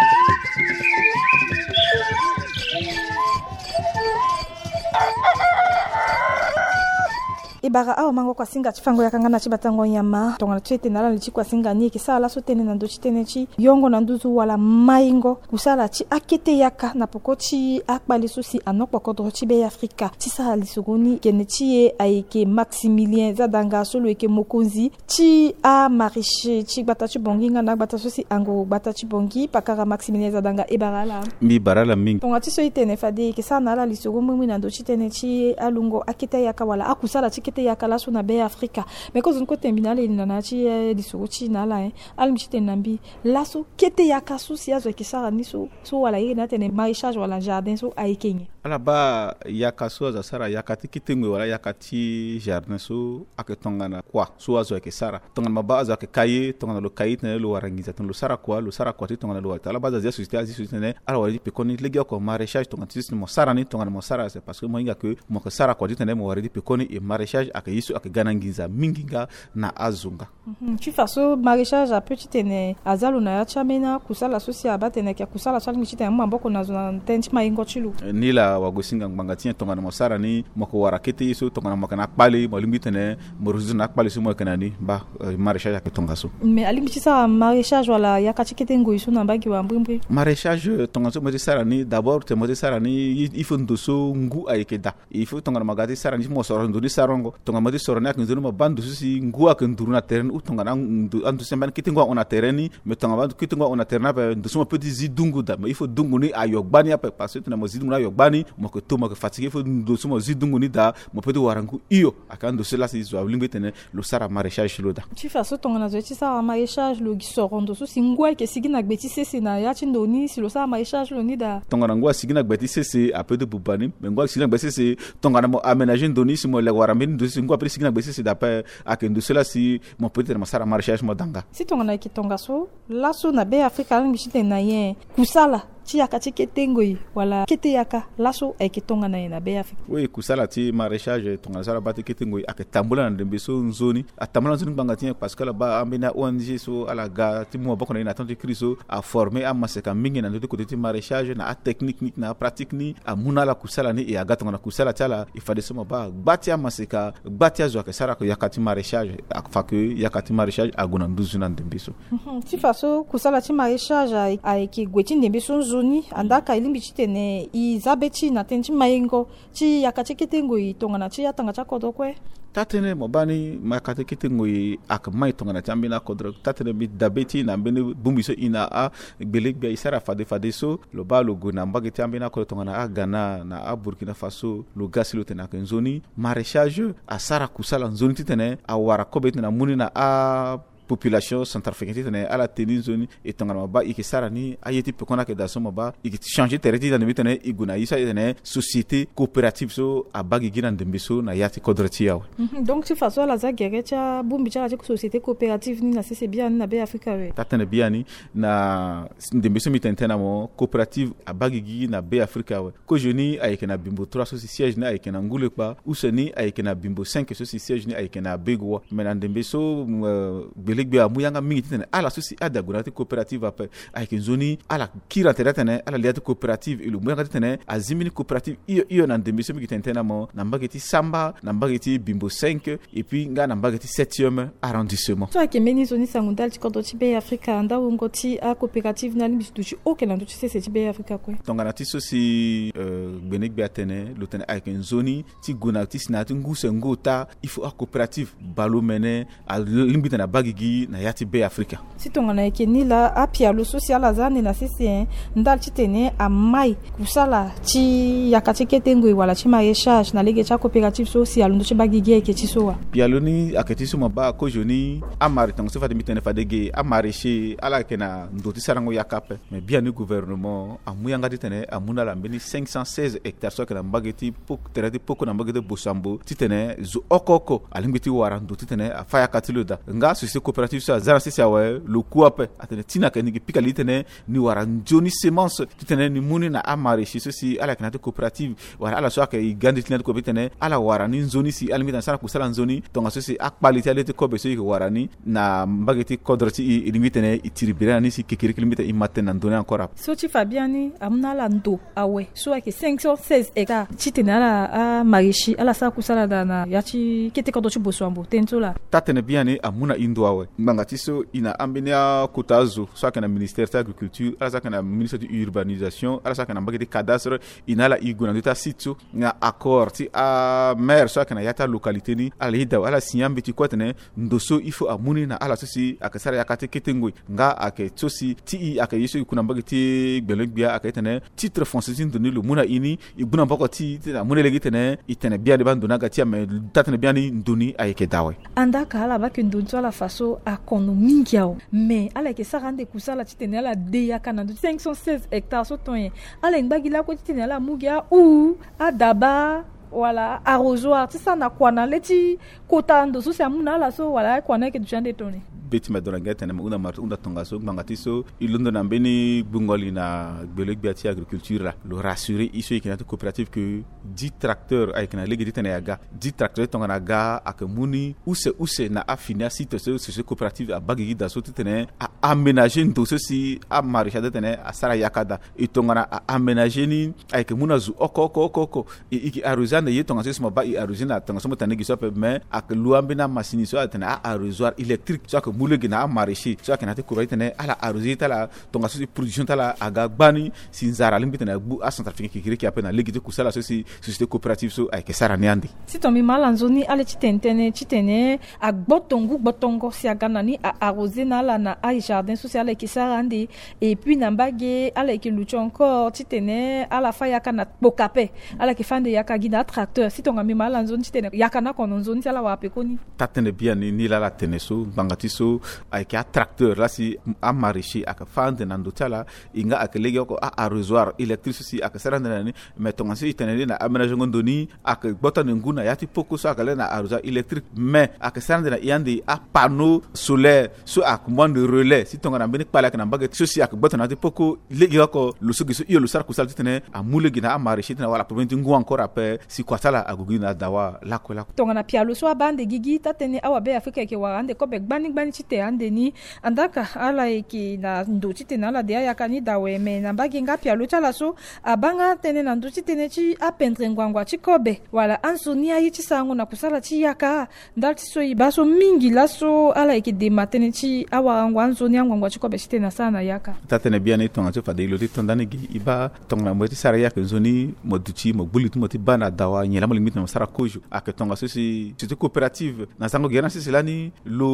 Ibara awa mango kwa singa chifango ya kangana chibatango nyama tongana chete nala lichi kwa singa ni kisala so tene nando chitene chi yongo nanduzu wala maingo kusala chi akete yaka na pokochi akbali susi anokwa kodro chi be Afrika tisa lisugoni genechi e aike Maximilien Zadanga solo eke mokonzi chi a mariche chi batachi bongi ngana batachi susi ango batachi bongi pakara Maximilien Zadanga ibara la mi barala mingi tongati so itene fadi kisala nala lisugoni mwi nando chitene chi alungo akete yaka wala akusala chi te yakala so na be Afrika mais ko zon ko tembinale ni na chi disuruchi na la almi chite nambi laso kete yakasu si azo kisara ni so so wala yena tene maraîchage wala jardin so aikenye ala ba yakasu za sara yakati kitengwe wala yakati jardin so aketongana kwa so azo kisara tongana maba azo akaye tongana lo kayi tene lo warangiza tongana lo sara kwa lo sara kwa tongana lo ala ba za société azi société ala wali pe koni legi ko maraîchage tongana tis mo sara ni tongana mo sara c'est parce que mo inga que mo ko sara kwa tene mo wari pe koni e maraîchage akayiso akaganangiza minginga na azunga mhm tu faso maraîchage a petit tene azalo na chamena kusala sosia batene kia kusala chalmi chite mamboko na zona tenchi maingo chilu ni la wagosinga ngbangatia tongana mo sara ni moko warakete iso tongana mo kana kpale mo limbi tene mo ruzu na kpale so mo kana ni ba maraîchage aketonga so mais alimbi chisa maraîchage wala yakachikete ngo iso na bagi wa mbrimbre maraîchage tongana so mo sara ni d'abord te mo sara ni il faut ndoso ngu ayekeda il faut tongana magati sara ni mo soro ndoni sarongo tonga modi sorona ak nzuru mabandu susi ngua ke nduru na terrain ou tonga andu semban kitingwa on a terrain mais tonga bandu kitingwa on a terrain ba ndusu petit zidungu da mais il faut dungu ni ayogbani apa parce que tuna mo zidungu na ayogbani mo ko to mo ko fatigué faut ndusu mo zidungu ni da mo petit warangu iyo akandu cela si zo limbe tene lo sara maraîchage loda tu fais so tonga na zo ti sara maraîchage lo gisorondo susi ngua ke sigina gbeti sese na ya ti ndoni si lo sara maraîchage lo ni da tonga ngua sigina gbeti sese a peu de bubani mais ngua sigina gbeti sese tonga na mo aménager ndoni si mo le warambe ndusu ngua pre sigina gbeti sese da pa akendo cela si mo peut être masara maraîchage modanga si tonga na ki tonga so laso na be Afrika ngi chite na yen kusala ti yaka ti kete ngoi wala kete yaka laso e ke tonga na ina be Afrique. Oui, kusala ti maraîchage tonga sala ba ti kete ngoi ak tambula na dembe so nzoni atamula nzoni banga ti parce que la ba ambena O N G so ala ga ti mo bokona ina tanti kriso a former a maseka mingi na de côté ti maraîchage na a technique ni na pratique ni a muna la kusala ni e aga tonga na kusala tala il fallait soma ba gbati a maseka gbati a zo ke sara ko yakati maraîchage ak fa que yakati maraîchage aguna nduzu na dembe so ti faso kusala ti maraîchage a ki gweti ndembe so nzoni andaka ilimbi ti tene i zabeti na tenti mayengo ti yakati kete ngoi tonga na ti yatanga cha kodo kwe tatene mobani makate kete ngoi ak mai tonga na tambi na kodro tatene bi dabeti na bene bumbiso ina a beleg bi isara fade fade so lo ba lo go na mbage tambi na kodro tonga na a Ghana na a Burkina Faso lo gasilo tena ke nzoni maraîchage a sara kusala nzoni titene a wara kobet na muni na a population centrafricaine tene ala teni zone etangana ba iki sarani ayeti pekona ke da soma ba iki changer tereti da nebitene iguna isa tene société coopérative so abagi gina ndembeso na yati kodreti yawe donc tu façon la za gerecha bumbi cha cha société coopérative ni na c'est bien na be Afrika we tatene biani na ndembeso mitentena mo coopérative abagi gina be Afrika we ko joni ayeke na bimbo trois so siège na ayeke na ngule pa useni ayeke na bimbo cinq so siège ni ayeke na begwa mais na ndembeso legbe amuyanga mingi tene ala sosi ada gunati coopérative ape ayeke nzoni ala kira tere tene ala liati coopérative ilu muyanga tene azimini coopérative iyo iyo na ndembeso mingi tentena mo na mbageti samba na mbageti bimbo cinq et puis nga na mbageti septième arrondissement so ayeke meni zoni sangundal ti kodo ti be Afrika nda wongo ti a coopérative na limbi tu oke na tu sese ti be Afrika kwe tonga ti sosi euh benek be atene lo tene ayeke nzoni ti gunati sinati nguse ngota il faut a coopérative balo mene a limbi tene bagigi na yati be Afrika si tonga na yeke ni la apia lo social azane na sese ndal ti tene a mai kusala ti yaka ti kete ngoi wala ti maraîchage na lege cha coopérative so si alondo ti bagigi ayeke ti so wa pialo ni ayeke ti so mo ba ko joni a mari tonga so fa de mitene fa dege a maraîcher ala yeke na ndo ti sarango yaka pe mais bien ni gouvernement a muyanga ti tene a muna la mbeni cinq cent seize hectares so yeke na mbage ti poko tere ti poko na mbage ti bosambo ti tene zo okoko alingbi ti wara ndo ti tene a fa yaka ti lo da nga société coopérative so azara sisi awe lo kuape atene tina ke ni pika li tene ni wara njoni semence ti tene ni muni na a maraîcher so si ala kana te coopérative wara ala so ake igandi tina ko tene ala wara ni nzoni si ala mitana sara kusala nzoni tonga so si akpalite ale te kobe so yike wara ni na mbageti kodroti ilimi tene itiribira ni si kekiri kilimita imate na ndoni encore so ti fabiani amuna la ndo awe so ake cinq cent seize hectares ti tene ala a maraîcher ala sara kusala da na ya ti kete kodoti boswambo tento la tatene biani amuna indo awe mbanga ti so ina ambenia kotazo so ake na ministère de l'agriculture ala sa na ministère de urbanisation ala sa na mbageti cadastre ina la igona ndita sitio na accord ti a maire so ake na yata localité ni ala hida ala sinyambi ti kwatene ndoso il faut amuni na ala so si ake sara yakate ketengoi nga ake so si ti i ake yeso kuna mbageti gbelegbia ake tene titre foncier tin doni lo muna ini ibuna mbako ti ta muna legi tene itene bia de bandona ga ti ame tatene bia ni ndoni ayeke dawe andaka ala ba ke ndonso ala faso a kono mingi ao mais ala ke sara nde kusala ti tene ala de yaka na cinq cent seize hectares so tonye ala ngbagi la ko ti tene ala mugia ou adaba wala arrosoir ti sa na kwana leti kota ndo so se amuna ala so wala kwana ke dujande tone beti madona gete na una martu unda tonga so mangati so ilundo na mbeni bungoli na beleg biati agriculture la lo rassurer iso ikina coopérative que dix tracteurs ay kana legi tene yaga dix tracteurs tonga na ga akamuni use use na afina site so ce coopérative a bagigi da so tene a aménager ndo so si a maraîchage tene a sara yakada e tonga na a aménager ni ay kamuna zu oko oko oko e iki arrosane ye tonga so ba i arrosina tonga so tane giso pe mais ak luambina machine so tene a arrosoir électrique so mule gina maraîcher so akena te ko tene ala arroser tala tonga so production tala aga gbani sinzara limbi tene bu a centrafrique ki kire ki apena legite ku sala so si société coopérative so ay ke sara niandi si to mi malanzoni ale titentene titene a gbotongu gbotongo si aga nani a arroser na la na a jardin social ki sara ndi et puis na mbage ala ki lucho encore titene ala fa yaka na bokape ala ki fande yaka gina tracteur si tonga mi malanzoni titene yaka na kono zoni sala wa pe koni tatene bien ni la la tene so bangati so so avec un tracteur là si a maraîcher ak fande nando tala inga ak legi ko a arrosoir électrique si ak sarande nani mais ton si tenene na aménagement ngondoni ak botane nguna yati poko so ak na arrosoir électrique mais ak sarande na yande a panneau solaire so ak moins de relais si ton na beni pala ak na bague so si ak botane na poko legi ko lo so giso iyo lo sar ko sal tene a mule gina a maraîcher na wala probenti ngu encore après si kwa sala agugina dawa la ko la ton na pialo so bande gigi tatene awa be afrika ke wa ande ko be gbani gbani chite ande ni andaka ala eki na ndo chite na la dia yakani dawe me na bagi nga pialo chala so abanga tene na ndo chite ne chi apendre ngwangwa chikobe wala ansoni ayi chisango na kusala chi yaka ndati so ibaso mingi laso ala eki de matene chi awa ngwanzo ni ngwangwa chikobe chite na sana yaka tatene bien ni tonga fa de loti tondani gi iba tonga mo ti sara yaka nzoni mo duchi mo bulit mo ti bana dawa nyela mo limit na sara kojo ak tonga so si c'est coopérative na sango gera si selani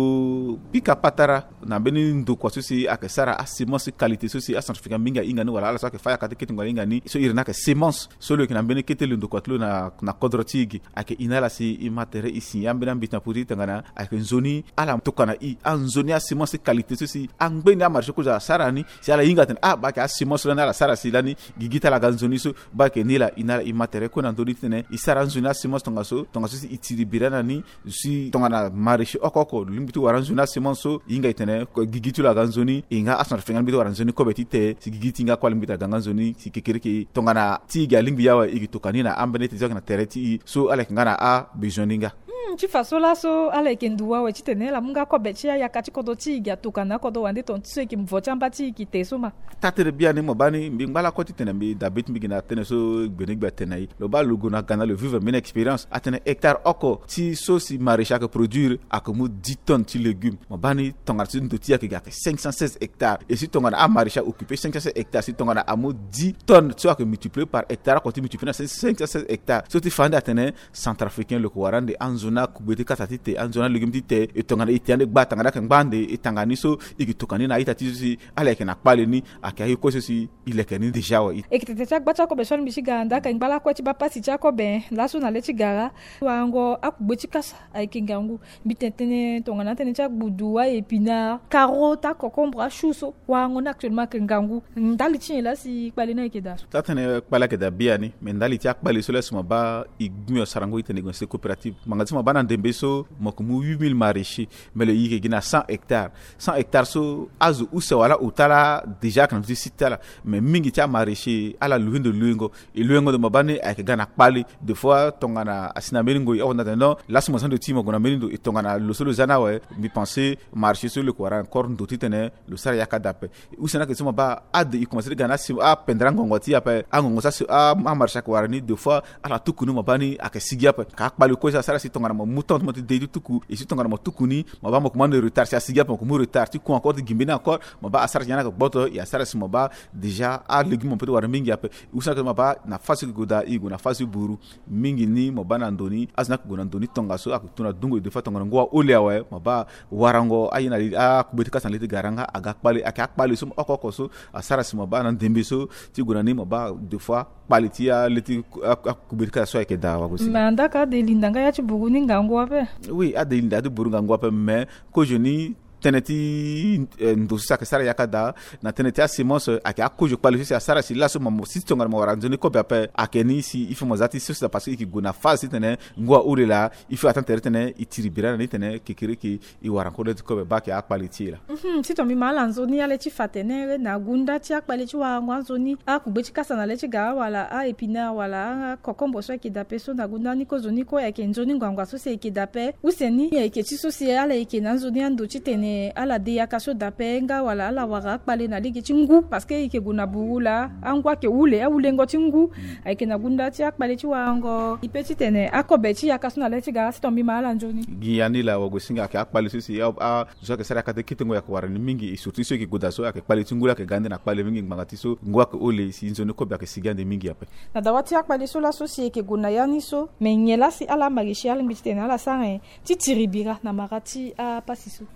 lo pika patara na beni ndo kwa so si ak sara a semence qualité so si a certificat minga inga ni wala ala so ke faya kate kitinga inga ni so irina ke semence so le kina beni kete le ndo kwa tlo na na kodrotigi ak inala si imatere ici yambena bitna puri tangana ak nzoni ala tokana i anzoni a semence qualité so si angbeni a marché ko za sara ni si ala inga ten ah ba ka semence la na sara si lani gigita la ganzoni so ba ke nila inala imatere ko na ndoli tene isara nzoni a semence tonga so tonga so si itiri birana ni si tonga na marché okoko limbitu waranzoni a semence so inga itene ko gigitu la ganzoni inga asna fengan bitu waranzoni ko betite si gigiti inga kwa limbita ganzoni si kekereke tonga na tiga lingbi yawa igitokani na ambene tizaka na tereti so ala ngana a bijoninga chi fasola so ala kenduwa we chitenela munga ko bechia yakati kodo tiga tukana kodo wande ton tse ki mvocha mbati ki tesoma tatere bia ni mo bani mbingala ko titene mbi dabit mbigina tene so gbenig betenai lo ba lugo na gana le vivre min expérience atene hectare oko ti so si maraîchage que produire akamu dix tonnes de légumes mo bani tonga ti ndotia ke ga cinq cent seize hectares et si tonga na maraîchage occupé cinq cent seize hectares si tonga na amu dix tonnes tu as que multiplier par hectare quand tu multiplies na cinq cent seize hectares so ti fanda atene centrafricain le Kwarande anzona kubeti kasatite anzona légumes tite etongana itiande gbatanga kan bande etangani so ikitokani na itati si aleke na kpale ni akayi ko si ileke ni deja wa ekitete cha gbacha ko be shon bishiganda kan gbala ko ti bapa si cha ko be laso na leti gara wango akubeti kasa aikingangu bitetene tongana tene cha gbudu wa épinard carotte concombre chouso wango na actuellement kangangu ndali chi la si kpale na ikeda tatene kpala ke da biani mais ndali ti akpale so la suma ba igmio sarango itene négocier coopérative mangati ma bana ndembe so mokumu huit mille maraîchers mais le yike gina cent hectares cent hectares so azu use wala utala déjà kan visite là mais mingi tia maraîcher ala luindo luingo e luingo de mabane ak gana kpali de fois tongana asina melingo o na non la somme de timo gona melindo e tongana lo solo zana wa mi penser marcher sur le Coran encore ndoti tene le sara yakadape usana ke soma ba ad i commencer gana si a pendrango ngoti apa ango sa a marcher ko warani de fois ala tukunu mabani ak sigia pa ka kpali ko sa sara si tongana mo mouton mo de tuku et si tongana mo tukuni mo ba mo commande retard si sigia pa ko mo retard ti ko encore de gimbena encore mo ba asara yana ko boto ya sara si mo ba déjà a légume peut war mingi apa usana ke mo ba na fasi goda igu na fasi buru mingi ni mo ba na ndoni azna ko na ndoni tonga so ak tuna dungo de fa tongana ngwa ole awe mo ba warango ayina a ku betika san leti garanga aga kpali ak akpali so okoko so asara si mo ba na ndembe so ti gona ni mo ba deux fois kpali ya leti ku betika so ke dawa ko si manda ka de lindanga ya ci bugu ni ngango ape oui a de linda de buru ngango ape mais ko joni teneti ndo saka sara yakada na teneti a semence aka akojo kpali si asara si laso mo si tonga mo waranzoni ko be akeni si ifo mozati si ça parce que gona phase tene ngwa ulela ifo atante tene itiribira na tene kekere ki i waranko de ko be ba ka kpali ti la mhm si to mi mala nzoni ale ti fatene na gunda ti akpali ti wa nzoni akugbe ti kasa na le ti ga wala a épinard wala kokombo so ki dape so na gunda ni ko zoni ko ya ke nzoni ngwa so se ki dape useni ya ke ti so si ale ke na nzoni ando ti tene ala de yakaso dapenga wala ala wara kpale na ligi chingu parce que ike guna buula angwa ke ule a ule ngo chingu aike na gunda ti akpale ti wango ipeti tene akobe ti yakaso na leti ga sitombi mala njoni giyani la wago singa ke akpale sisi a zo ke sara kate kitengo ya kwara ni mingi surtout so ke godaso ake kpale tingula ke gande na kpale mingi ngangati so ngwa ke ole si nzoni ko ba ke sigande mingi ape na dawati akpale so la so si ke guna yani so menyela si ala marichial mbitene ala sange ti tiribira na marati a pasiso solution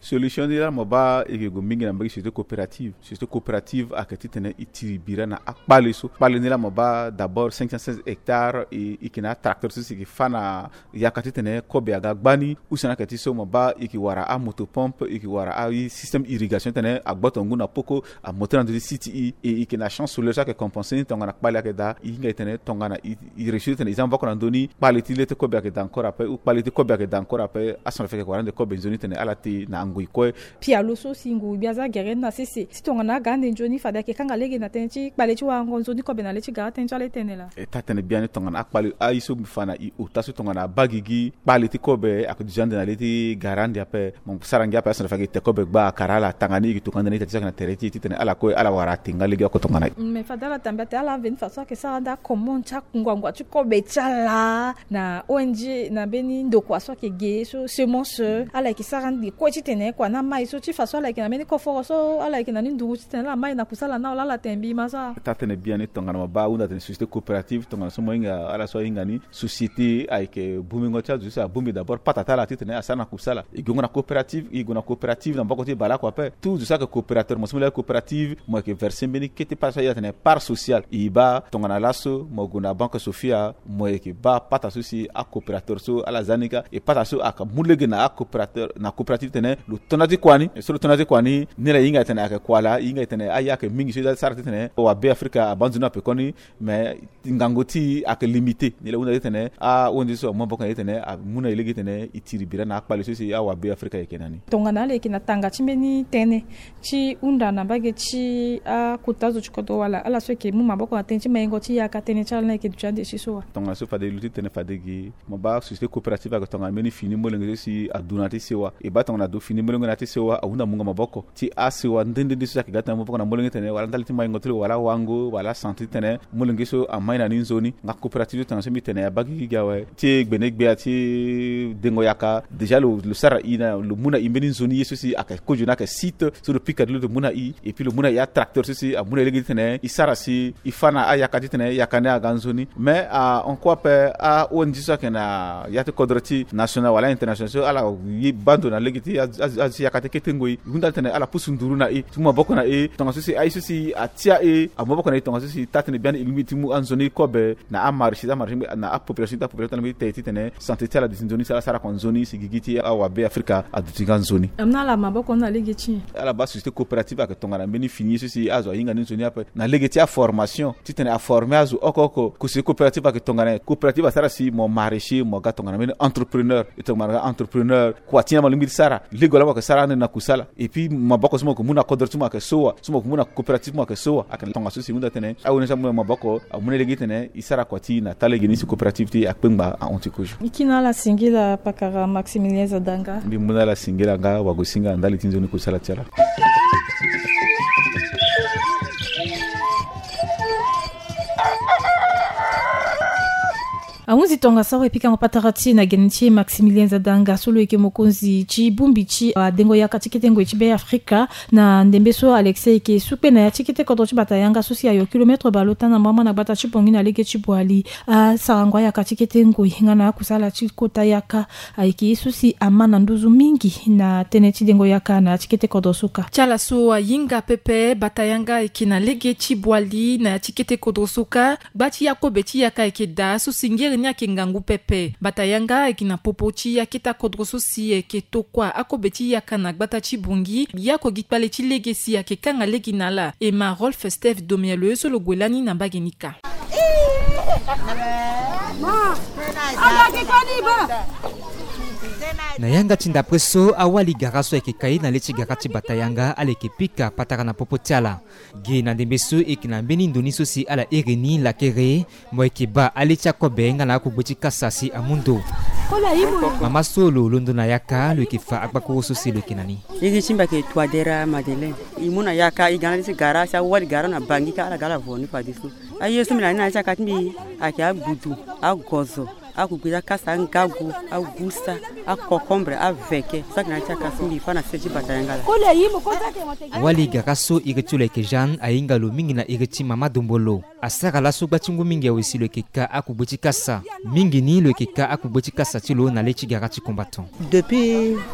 ni la moba e go mingi na mbagi société coopérative société coopérative akati tene itiribira na akpale so pale ni la moba d'abord cinq cent seize hectares e ikina tracteur so ki fana yakati tene kobe aga gbani usana kati so moba iki wara a motopompe iki wara a système irrigation tene agboto nguna poko a moteur de city e ikina chance sur le ça que compenser tonga na akpale akeda inga tene tonga na i réussir tene izamba ko na ndoni pale tilete kobe akeda encore après ou pale te kobe akeda encore après asan fait que quarante kobe zoni tene ala te na ngui ko pia loso singu biaza geren na sisi sitonga na gande njoni fada ke kanga lege na tenchi pale chi wa ngonzoni kobe na lechi ga tencha le tenela e tatene bien tonga na akpale aiso mfana i utaso tonga na bagigi pale te kobe akudijande na leti garande après mon sarangi après asan fait que te kobe ba karala tangani ki tukanda ni tatisa na tereti tene ala ko ala wara tinga lege ko tonga na me fada la tambia te ala veni faso ke saranda comment cha ngwangwa chi kobe chala na O N G na beni ndoko aso ke ge so semence ala ki sarandi ko chi tene kwa na mai so chi faso ala ki na beni ko foro so ala ki na ni ndugu chi tene la mai na kusala na la tembi masa tatene bien ni tonga na ba una tene société coopérative tonga so moinga ala so inga ni société ay ke bumi ngocha du sa bumi d'abord patata la tene asana kusala igonga na coopérative igona coopérative na mbako te bala kwa pe tout ça que coopérateur mo la coopérative mo ke verser beni kete pas ya tene par social iba tonga na laso mo guna banque Sofia mo ke ba pata sosi a coopérateur so ala zanika e pata so aka mulege na coopérateur na coopérative tene lu tonati kwani so lu tonati kwani nira yinga tene aka kwala yinga tene aya ke mingi so da sarti tene o abe Afrika abandona pe koni mais ngangoti aka limité ni la una tene a wondi so mo boka tene a muna ilege tene itiribira na akpale so si a abe Afrika yekenani tonga na le kina tanga chimbeni tene chi unda na bage chi a kutazo chikodo wala ala so ke mu maboko atenchi mengo chi aka tene chala na ke duchande shiso tonga so fa de luti tene fa de gi mo ba société coopérative aka tonga meni fini mo lenge si adunati sewa e ba tonga na do fini mo lenge na ti sewa auna munga maboko ti asewa ndende de so ka gata mo na mo lenge tene wala ndaliti mai ngotele wala wango wala santi tene mo lenge so amaina ni nzoni na coopérative tonga so mi tene ya bagi gawe ti gbene gbe ti dengo yaka déjà le le sara ina le muna imbeni nzoni yeso si aka kojuna ka site sur le pic de muna i et puis le muna ya tracteur si a muna lenge tene isara si ifana ayaka tene yakane aga nzoni mais a on quoi pe a on dit ça que na yate kodrati national wala international ala yi bando na legiti az yakate ketengoi gunda tene ala pusunduru na e tuma boko na e tonga so si ai so si atia e amaboko na tonga so si tatene bien illimiti mu anzoni kobe na amarshi da marshi na a population da population na tete tene santé tela de zoni sala sara kon zoni si gigiti a wa be Afrika adutinga zoni amna la maboko na legiti ala ba société coopérative ak tonga na beni fini so si azo yinga ni zoni apa na legiti a formation titene a former azo okoko ku si coopérative ak tonga na coopérative sara si mo maraîcher mo ga tonga na beni entrepreneur ito mara entrepreneur ko atia ma limbi sara ligola ko sara na kusala et puis maboko smo ko muna kodortu ma ka soa smo ko muna coopérative ma ka soa ak tonga so si munda tene a wona samu maboko a muna legiti tene isara ko ti na tale geni si coopérative ti akpengba a ontikojo ikina la singila pakara Maximilien Zadanga bi muna la singila nga wa gosinga ndali tinzoni kusala tiala Aunzi tonga sawa epika mapatarati na genchi Maximilien Zadanga solo eke mokonzi chi bumbi chi uh, dengo ya katikete ngo chibe Afrika na ndembeso Alexei ke supe na ya chikete kodo chibata yanga sosi ayo kilometre balota na mama na bata chipongi na lege chibwali uh, sarangwa ya katikete ngo ngana kusala chikota yaka aiki sosi amana nduzu mingi na tenechi dengo yaka na chikete kodo suka chala so yinga pepe batayanga ikina lege chibwali na chikete kodo suka bati yako beti yaka ikeda sosi ngere nya kingangu pepe batayanga ikina popochi ya kita kodroso si eke tokwa akobeti ya kana gbata chibungi yako gitpale chi legesi ya ke kanga leginala e ma Rolf Steve Domiele solo gwelani na bagenika na yanga tinda preso awali garaso eke kai na lechi garati batayanga aleke pika pataka na popotiala ge na dembeso ekina beni ndoniso si ala ereni la kere mo eke ba alecha kobenga na kubeti kasasi amundo mama solo londo na yaka lo eke fa akbako so si lo kenani igi chimba ke twadera madele imuna yaka igana lechi garasa awali gara na bangi ka ala gala voni fadisu ayesu mina na acha katimi akia budu agozo akugwiza kasa ngagu agusa akokombre aveke sakina chaka simbi fana seji batayangala wali garaso iretule ke Jean ainga lo mingi na ireti mama dombolo asara la so batingu mingi awesi le keka akubeti kasa mingi ni le keka akubeti kasa tilo na lechi garati combattant depuis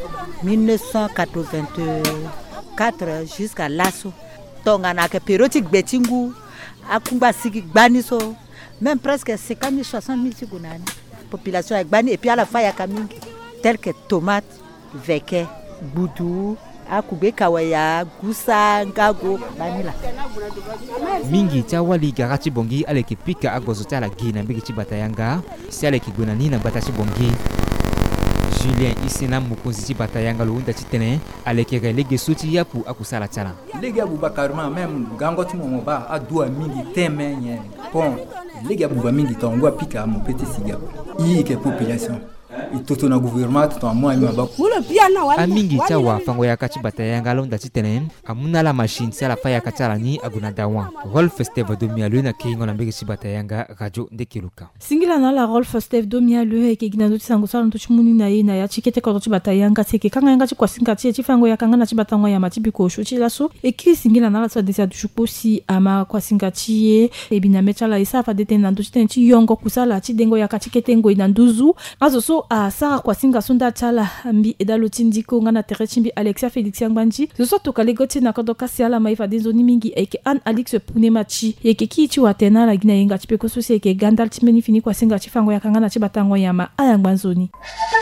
mille neuf cent quatre-vingt-quatre jusqu'à Lasso. Tongana ke périodique betingu akumba sigi gbaniso même presque cinquante mille soixante mille sigunani population avec bani et puis à la fois ya kamingi tel que tomate, veke, boudou, akube kawaya, gusa, ngago, banila. Mingi tawali garati bongi aleki pika agozota la gina mbiki Batayanga, si aleki gunani na batashi bongi. Julien Isena Mukonzi Batayanga Luunda Titene, aleki relege suti yapu akusala tala. Legi Abubakarma même gangoti momoba adua mingi teme nye. Bon, legi Abuba mingi tangwa pika mo petit siga. I ke population. Itoto na gouvernement to amwa maba. Amingi tawa fango ya kati Batayanga Luunda Titene, amuna la machine sala fa ya katala ni aguna dawan. Rolf Steve Domialu na kingo na mbiki Batayanga radio Ndekiluka. Singila na la Rolf Steve Domialu e kigina do tsango sala ntuchimuni na ina ya chikete ko to Batayanga seke kanga yanga chi kwasinga chi chifango ya kanga na chi batango ya matibiko shuchi laso e ki singila na la tsa desa du chuposi ama kwasinga chi e binamecha la isa fa detena ndo chitenchi yongo kusala chi dengo ya kachikete ngo ina nduzu azo so a sara kwasinga sunda chala mbi edalo tindiko ngana terechimbi Alexia Felix Yangbanji zo so to kalegoti na kodoka siala maifa denzo ni mingi eke an Alex Punemachi eke ki chi watena la gina yenga chipeko so se eke gandal timeni fini kwasinga chifango ya kanga na chi batango ya ma ayangbanzoni.